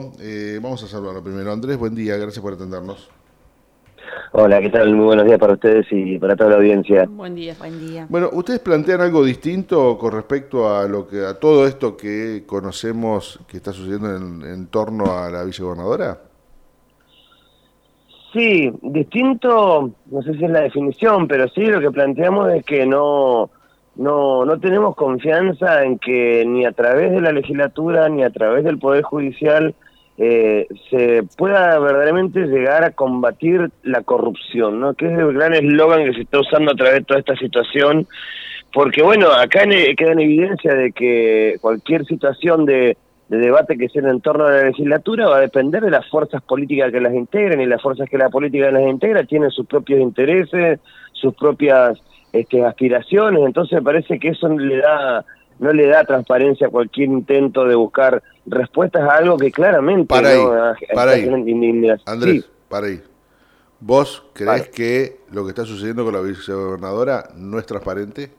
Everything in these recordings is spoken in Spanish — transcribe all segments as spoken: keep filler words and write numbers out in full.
vivo. Eh, vamos a saludarlo primero. Andrés, buen día, gracias por atendernos. Hola, ¿qué tal? Muy buenos días para ustedes y para toda la audiencia. Buen día. Buen día. Bueno, ¿ustedes plantean algo distinto con respecto a lo que a todo esto que conocemos que está sucediendo en, en torno a la vicegobernadora? Sí, distinto, no sé si es la definición, pero sí lo que planteamos es que no, no, no tenemos confianza en que ni a través de la legislatura ni a través del Poder Judicial eh, se pueda verdaderamente llegar a combatir la corrupción, ¿no? Que es el gran eslogan que se está usando a través de toda esta situación, porque bueno, acá en, queda en evidencia de que cualquier situación de de debate que sea en torno a la legislatura va a depender de las fuerzas políticas que las integren, y las fuerzas que la política las integra tienen sus propios intereses, sus propias este, aspiraciones. Entonces me parece que eso no le da no le da transparencia a cualquier intento de buscar respuestas a algo que claramente para ahí, no, para ahí. Andrés, sí. para ahí. ¿Vos creés Vale. que lo que está sucediendo con la vicegobernadora no es transparente?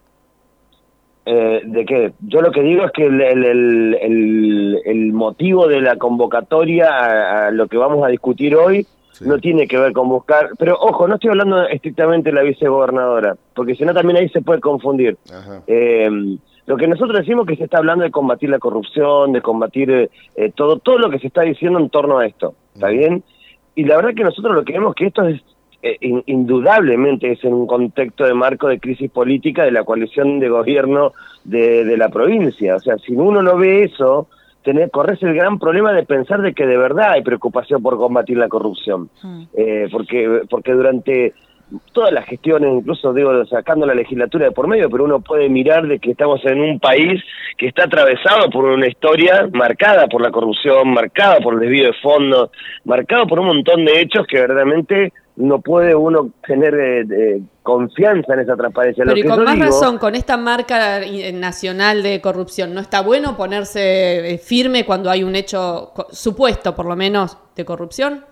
Eh, ¿De qué? Yo lo que digo es que el, el, el, el, el motivo de la convocatoria a, a lo que vamos a discutir hoy sí. no tiene que ver con buscar... Pero ojo, no estoy hablando estrictamente de la vicegobernadora, porque si no también ahí se puede confundir. Eh, lo que nosotros decimos es que se está hablando de combatir la corrupción, de combatir eh, todo, todo lo que se está diciendo en torno a esto, ¿está uh-huh. bien? Y la verdad que nosotros lo que vemos que esto es... Eh, indudablemente es en un contexto de marco de crisis política de la coalición de gobierno de, de la provincia. O sea, si uno no ve eso, tener, corres el gran problema de pensar de que de verdad hay preocupación por combatir la corrupción. Mm. Eh, porque, porque durante todas las gestiones, incluso digo sacando la legislatura de por medio, pero uno puede mirar de que estamos en un país que está atravesado por una historia marcada por la corrupción, marcada por el desvío de fondos, marcado por un montón de hechos que verdaderamente no puede uno tener eh, eh, confianza en esa transparencia. Pero Lo y que con yo más digo, razón, con esta marca nacional de corrupción, ¿no está bueno ponerse firme cuando hay un hecho supuesto, por lo menos, de corrupción?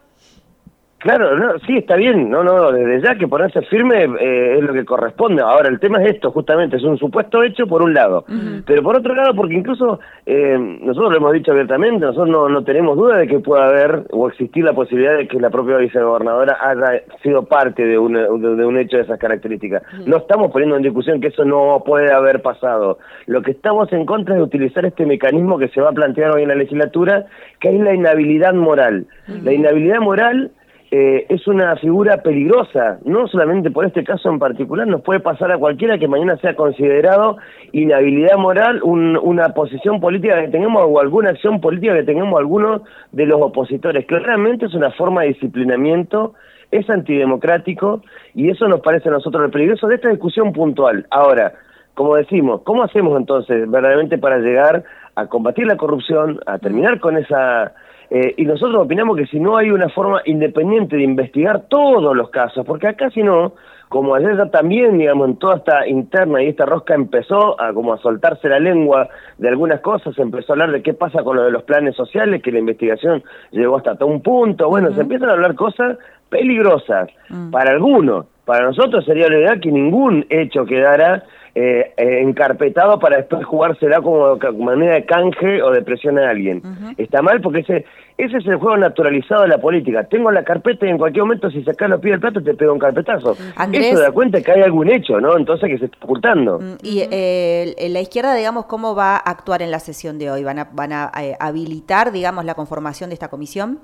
Claro, no, sí, está bien, no, no, desde ya que ponerse firme eh, es lo que corresponde. Ahora, el tema es esto, justamente, es un supuesto hecho por un lado, uh-huh. pero por otro lado, porque incluso eh, nosotros lo hemos dicho abiertamente, nosotros no, no tenemos duda de que pueda haber o existir la posibilidad de que la propia vicegobernadora haya sido parte de un, de, de un hecho de esas características. Uh-huh. No estamos poniendo en discusión que eso no puede haber pasado. Lo que estamos en contra es de utilizar este mecanismo que se va a plantear hoy en la legislatura, que es la inhabilidad moral. Uh-huh. La inhabilidad moral Eh, es una figura peligrosa, no solamente por este caso en particular, nos puede pasar a cualquiera que mañana sea considerado inhabilidad moral, un, una posición política que tengamos o alguna acción política que tengamos algunos de los opositores. Claramente es una forma de disciplinamiento, es antidemocrático y eso nos parece a nosotros lo peligroso de esta discusión puntual. Ahora, como decimos, ¿cómo hacemos entonces verdaderamente para llegar a combatir la corrupción, a terminar con esa... Eh, y nosotros opinamos que si no hay una forma independiente de investigar todos los casos, porque acá si no, como ayer ya también, digamos, en toda esta interna y esta rosca empezó a como a soltarse la lengua de algunas cosas, se empezó a hablar de qué pasa con lo de los planes sociales, que la investigación llegó hasta todo un punto, bueno, uh-huh. se empiezan a hablar cosas peligrosas, uh-huh. para algunos, para nosotros sería la idea que ningún hecho quedara Eh, eh, encarpetado para después jugársela como, como manera de canje o de presión a alguien. Uh-huh. Está mal porque ese ese es el juego naturalizado de la política. Tengo la carpeta y en cualquier momento si sacás los pies del plato te pega un carpetazo. Andrés, eso da cuenta que hay algún hecho, ¿no? Entonces que se está ocultando. Y eh, la izquierda, digamos, ¿cómo va a actuar en la sesión de hoy? ¿Van a, van a eh, habilitar, digamos, la conformación de esta comisión?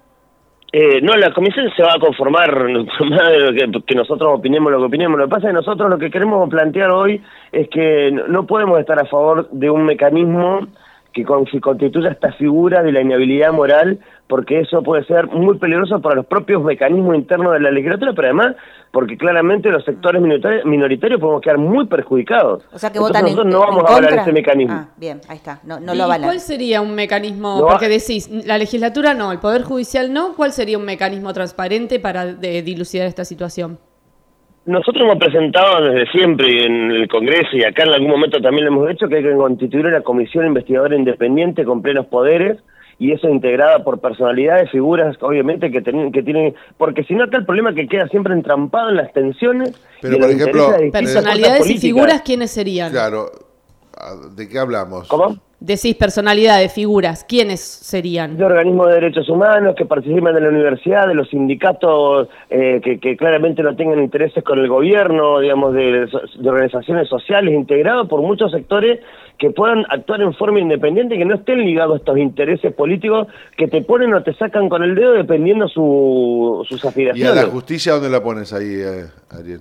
Eh, no, la comisión se va a conformar más de lo que, que nosotros opinemos lo que opinemos. Lo que pasa es que nosotros lo que queremos plantear hoy es que no podemos estar a favor de un mecanismo que constituya esta figura de la inhabilidad moral, porque eso puede ser muy peligroso para los propios mecanismos internos de la legislatura, pero además porque claramente los sectores minoritarios, minoritarios podemos quedar muy perjudicados. O sea que Entonces votan nosotros en, no vamos en a hablar contra. de ese mecanismo. Ah, bien, ahí está. No, no ¿Y lo avalan. cuál sería un mecanismo? No, porque decís, la legislatura no, el Poder Judicial no. ¿Cuál sería un mecanismo transparente para de, dilucidar esta situación? Nosotros hemos presentado desde siempre en el Congreso y acá en algún momento también lo hemos hecho, que hay que constituir una comisión investigadora independiente con plenos poderes, y eso integrada por personalidades, figuras, obviamente, que, ten, que tienen... Porque si no, acá el problema es que queda siempre entrampado en las tensiones. Pero, por ejemplo, personalidades y figuras, ¿quiénes serían? Claro, ¿de qué hablamos? ¿Cómo? decís personalidades, figuras, ¿quiénes serían? De organismos de derechos humanos que participan de la universidad, de los sindicatos eh, que, que claramente no tengan intereses con el gobierno, digamos, de, de organizaciones sociales, integrados por muchos sectores que puedan actuar en forma independiente, que no estén ligados a estos intereses políticos que te ponen o te sacan con el dedo dependiendo su, sus aspiraciones. ¿Y a la justicia dónde la pones ahí, eh, Ariel?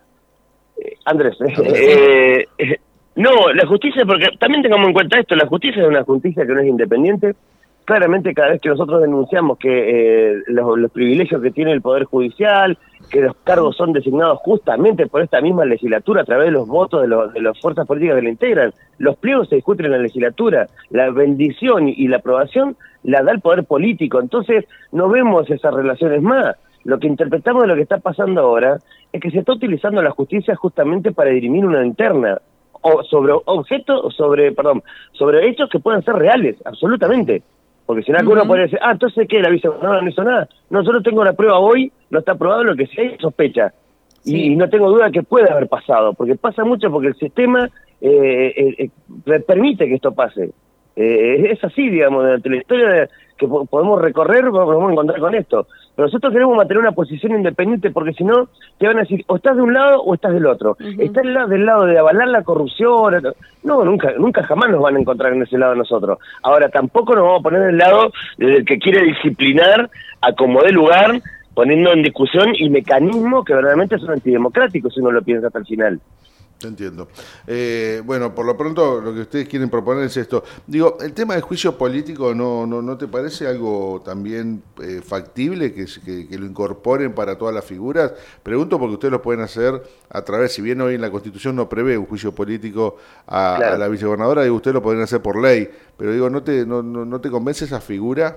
Eh, Andrés, eh, eh, no, la justicia, porque también tengamos en cuenta esto, la justicia es una justicia que no es independiente. Claramente cada vez que nosotros denunciamos que eh, los, los privilegios que tiene el Poder Judicial, que los cargos son designados justamente por esta misma legislatura a través de los votos de, los, de las fuerzas políticas que la integran, los pliegos se discuten en la legislatura, la bendición y la aprobación la da el Poder Político, entonces no vemos esas relaciones más. Lo que interpretamos de lo que está pasando ahora es que se está utilizando la justicia justamente para dirimir una interna, o sobre objetos, sobre, perdón, sobre hechos que puedan ser reales, absolutamente. Porque si no, uh-huh. uno puede decir, ah, entonces, ¿qué? ¿La vicegobernadora no hizo nada? No, yo no tengo la prueba hoy, no está probado, lo que sí hay sospecha. Sí. Y, y no tengo duda que puede haber pasado, porque pasa mucho porque el sistema eh, eh, eh, permite que esto pase. Eh, es así, digamos, durante la historia de, que po podemos recorrer, nos vamos a encontrar con esto. Pero nosotros queremos mantener una posición independiente porque si no, te van a decir, o estás de un lado o estás del otro. Uh-huh. Estás del lado, del lado de avalar la corrupción. No, nunca nunca jamás nos van a encontrar en ese lado nosotros. Ahora, tampoco nos vamos a poner del lado del que quiere disciplinar a como dé lugar, poniendo en discusión y mecanismos que verdaderamente son antidemocráticos si uno lo piensa hasta el final. Te entiendo. Eh, bueno, por lo pronto lo que ustedes quieren proponer es esto. Digo, el tema del juicio político, ¿no no, no te parece algo también eh, factible que, que, que lo incorporen para todas las figuras? Pregunto porque ustedes lo pueden hacer a través, si bien hoy en la Constitución no prevé un juicio político a, claro. a la vicegobernadora, digo, ustedes lo podrían hacer por ley, pero digo, ¿no te, no, no, no te convence esa figura?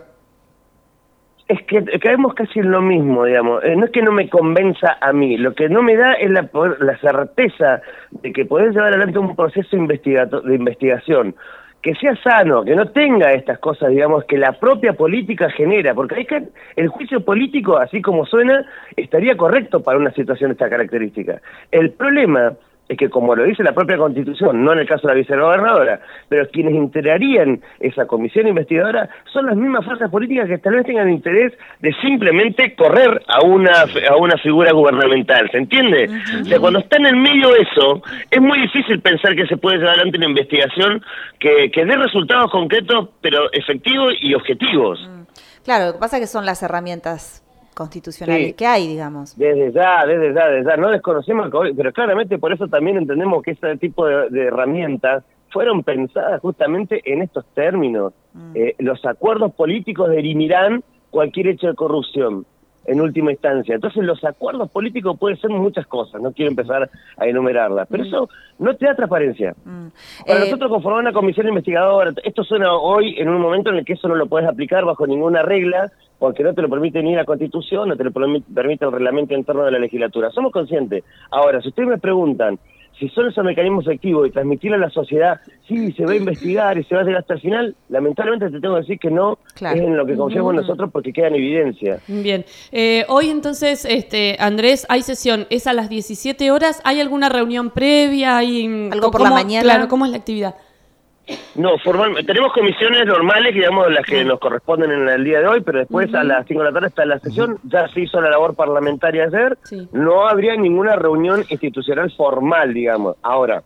Es que caemos casi en lo mismo, digamos. Eh, no es que no me convenza a mí, lo que no me da es la, la certeza de que podés llevar adelante un proceso de investigación que sea sano, que no tenga estas cosas, digamos, que la propia política genera, porque hay que, el juicio político, así como suena, estaría correcto para una situación de esta característica. El problema es que, como lo dice la propia Constitución, no en el caso de la vicegobernadora, pero quienes integrarían esa comisión investigadora son las mismas fuerzas políticas que tal vez tengan interés de simplemente correr a una a una figura gubernamental, ¿se entiende? Uh-huh. O sea, cuando está en el medio de eso, es muy difícil pensar que se puede llevar adelante una investigación que, que dé resultados concretos, pero efectivos y objetivos. Claro, lo que pasa es que son las herramientas constitucionales sí. que hay, digamos. Desde ya, desde ya, desde ya. No desconocemos, pero claramente por eso también entendemos que ese tipo de, de herramientas fueron pensadas justamente en estos términos. Mm. Eh, los acuerdos políticos dirimirán cualquier hecho de corrupción, en última instancia. Entonces los acuerdos políticos pueden ser muchas cosas, no quiero empezar a enumerarlas, pero mm. eso no te da transparencia. Mm. Para eh, nosotros conformar una comisión investigadora, esto suena hoy en un momento en el que eso no lo puedes aplicar bajo ninguna regla, porque no te lo permite ni la Constitución, no te lo permite el reglamento interno de la legislatura. Somos conscientes. Ahora, si ustedes me preguntan si son esos mecanismos efectivos y transmitirle a la sociedad, sí, se va a investigar y se va a llegar hasta el final, lamentablemente te tengo que decir que no, claro. es en lo que confiamos mm. nosotros porque queda en evidencia. Bien. Eh, hoy entonces, este Andrés, hay sesión, es a las diecisiete horas, ¿hay alguna reunión previa? ¿Hay, ¿Algo por la mañana? Claro, ¿cómo es la actividad? No, formal, tenemos comisiones normales, digamos, las que nos corresponden en el día de hoy, pero después uh-huh. a las cinco de la tarde está la sesión, uh-huh. ya se hizo la labor parlamentaria ayer, sí. no habría ninguna reunión institucional formal, digamos. Ahora,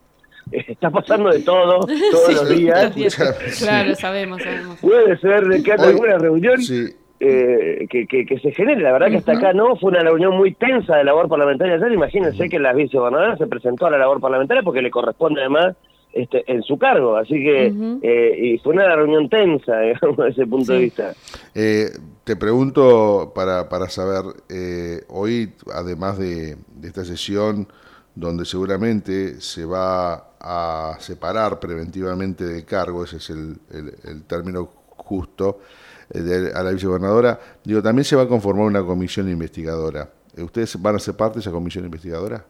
está pasando de todo, todos sí, los días. Claro, sabemos, sabemos. Puede ser de que haya alguna reunión sí. eh, que, que, que se genere, la verdad uh-huh. que hasta acá no, fue una reunión muy tensa de labor parlamentaria ayer, imagínense uh-huh. que la vicegobernadora se presentó a la labor parlamentaria porque le corresponde además Este, en su cargo, así que uh-huh. eh, y fue una reunión tensa, digamos, desde ese punto sí. de vista. Eh, te pregunto para, para saber, eh, hoy, además de, de esta sesión, donde seguramente se va a separar preventivamente del cargo, ese es el, el, el término justo, eh, de, a la vicegobernadora, digo, también se va a conformar una comisión investigadora. ¿Ustedes van a ser parte de esa comisión investigadora?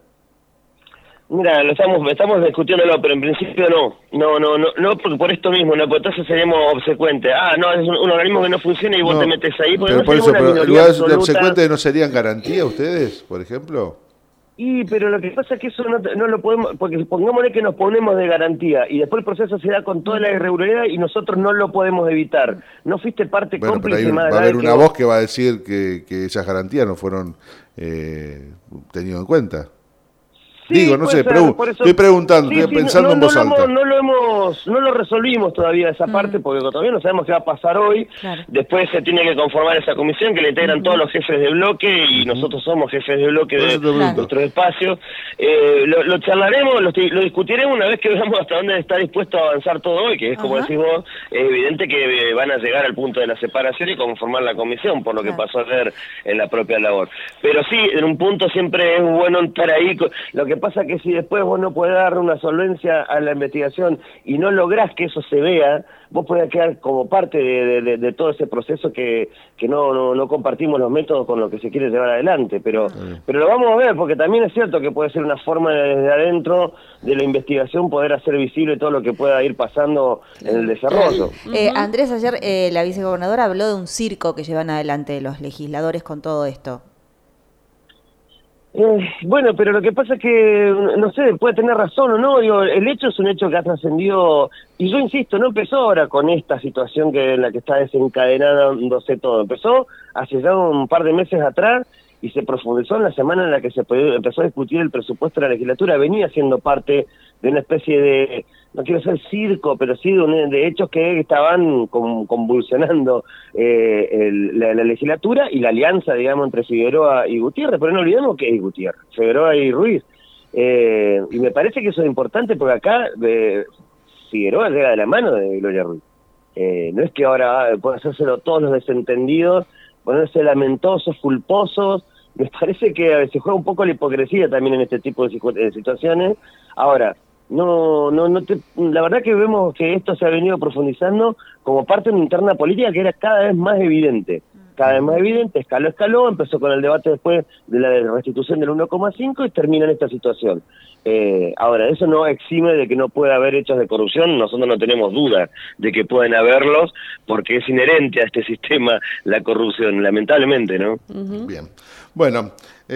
Mira, lo estamos estamos discutiéndolo, pero en principio no. No, no, no, no porque por esto mismo, no, porque entonces seríamos obsecuentes. Ah, no, es un, un organismo que no funciona y vos no, te metes ahí. Porque pero no por eso, pero en lugar de obsecuentes, ¿no serían garantía ustedes, por ejemplo? Y, pero lo que pasa es que eso no, no lo podemos, porque pongámosle que nos ponemos de garantía y después el proceso se da con toda la irregularidad y nosotros no lo podemos evitar. No fuiste parte bueno, cómplice. Pero hay un, más va a haber que una vos... voz que va a decir que, que esas garantías no fueron eh, tenidas en cuenta. Sí, Digo, no sé, ser, pregu eso, estoy preguntando, sí, estoy sí, pensando no, en no, voz no alta. Lo hemos, no lo hemos, no lo resolvimos todavía esa Mm. parte, porque todavía no sabemos qué va a pasar hoy. Claro. Después se tiene que conformar esa comisión que le integran uh-huh. todos los jefes de bloque y uh-huh. nosotros somos jefes de bloque de claro. nuestros espacios. Eh, lo, lo charlaremos, lo, lo discutiremos una vez que veamos hasta dónde está dispuesto a avanzar todo hoy, que es como uh-huh. decís vos, es evidente que van a llegar al punto de la separación y conformar la comisión, por lo que claro. pasó ayer en la propia labor. Pero sí, en un punto siempre es bueno estar ahí. Lo que pasa que si después vos no podés dar una solvencia a la investigación y no lográs que eso se vea, vos podés quedar como parte de, de, de todo ese proceso que, que no, no, no compartimos los métodos con los que se quiere llevar adelante, pero, sí. pero lo vamos a ver, porque también es cierto que puede ser una forma de, desde adentro de la investigación poder hacer visible todo lo que pueda ir pasando en el desarrollo. Eh, Andrés, ayer eh, la vicegobernadora habló de un circo que llevan adelante los legisladores con todo esto. Eh, bueno, pero lo que pasa es que, no sé, puede tener razón o no, digo, el hecho es un hecho que ha trascendido, y yo insisto, no empezó ahora con esta situación que en la que está desencadenándose todo, empezó hace ya un par de meses atrás y se profundizó en la semana en la que se empezó a discutir el presupuesto de la legislatura, venía siendo parte de una especie de, no quiero ser circo, pero sí de, un, de hechos que estaban con, convulsionando eh, el, la, la legislatura y la alianza, digamos, entre Figueroa y Gutiérrez, pero no olvidemos que es Gutiérrez, Figueroa y Ruiz. Eh, y me parece que eso es importante porque acá eh, Figueroa llega de la mano de Gloria Ruiz. Eh, no es que ahora puedan hacérselo todos los desentendidos, ponerse lamentosos, culposos. Me parece que se juega un poco la hipocresía también en este tipo de, de situaciones. Ahora, no, no, no te, la verdad que vemos que esto se ha venido profundizando como parte de una interna política que era cada vez más evidente. Cada vez más evidente, escaló, escaló, empezó con el debate después de la restitución del uno coma cinco y termina en esta situación. Eh, ahora, eso no exime de que no pueda haber hechos de corrupción, nosotros no tenemos duda de que pueden haberlos, porque es inherente a este sistema la corrupción, lamentablemente, ¿no? Uh-huh. Bien. Bueno,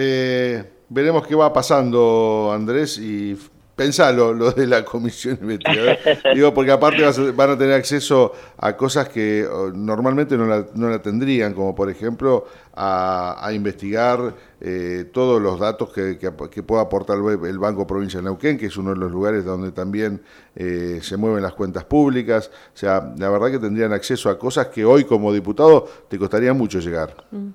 eh, veremos qué va pasando, Andrés, y pensalo, lo de la comisión investigadora. Digo, porque aparte vas a, van a tener acceso a cosas que normalmente no la, no la tendrían, como por ejemplo a, a investigar eh, todos los datos que, que, que pueda aportar el, el Banco Provincia de Neuquén, que es uno de los lugares donde también eh, se mueven las cuentas públicas. O sea, la verdad que tendrían acceso a cosas que hoy como diputado te costaría mucho llegar. Mm.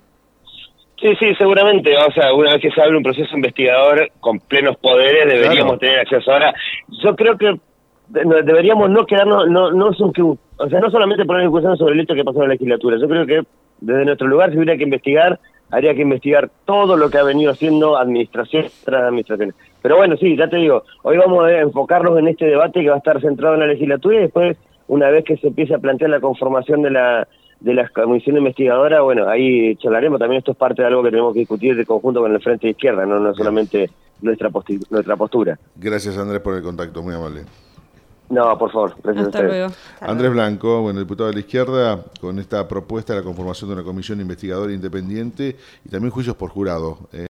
Sí, sí, seguramente. O sea, una vez que se abre un proceso investigador con plenos poderes, deberíamos claro. tener acceso. Ahora, yo creo que deberíamos no quedarnos, no, no, o sea, no solamente poner discusión sobre el hecho que pasó en la legislatura. Yo creo que desde nuestro lugar, si hubiera que investigar, habría que investigar todo lo que ha venido haciendo administración tras administración. Pero bueno, sí, ya te digo, hoy vamos a enfocarnos en este debate que va a estar centrado en la legislatura y después, una vez que se empiece a plantear la conformación de la de la comisión investigadora, bueno, ahí charlaremos. También esto es parte de algo que tenemos que discutir de conjunto con el Frente de Izquierda, no, no solamente nuestra, posti nuestra postura. Gracias, Andrés, por el contacto, muy amable. No, por favor, gracias Hasta a luego. Andrés Blanco, bueno, diputado de la izquierda, con esta propuesta de la conformación de una comisión investigadora independiente y también juicios por jurado. Eh.